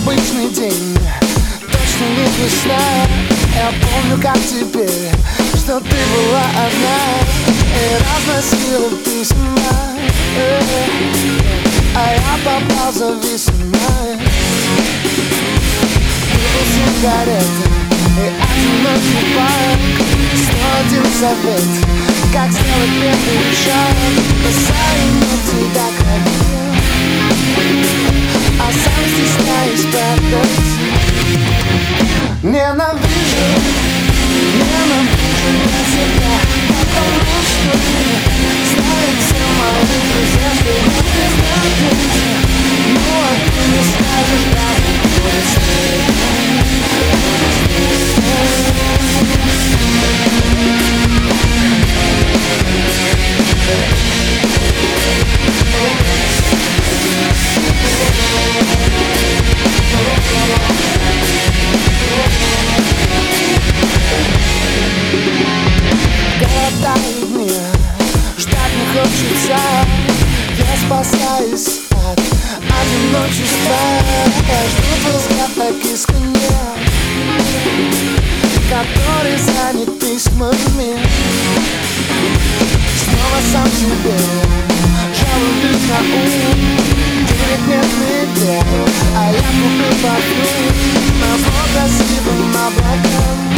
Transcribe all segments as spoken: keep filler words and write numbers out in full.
обычный день, точно не весна. Я помню, как теперь, что ты была одна и разносила письма, а я попал в зависимость. Купил сигареты и одинокий парк. Сто один совет, как сделать первый шаг. Бросаю на тебя кровью, а сам стесняюсь спрятать. Ненавижу, ненавижу я себя, потому что знают все мои друзья, что я признаюсь. Ну а ты не скажешь, да, будет стыдно. Голодают дни, ждать не хочется. Я спасаюсь от одиночества. Я жду взгляд так искренне, который занят письмами. Снова сам себе жалуюсь на ум. Денег нет нигде, а я куплю парфюм на красивым облакам.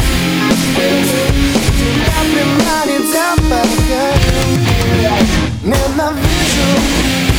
Тебя приманить запахом. Ненавижу,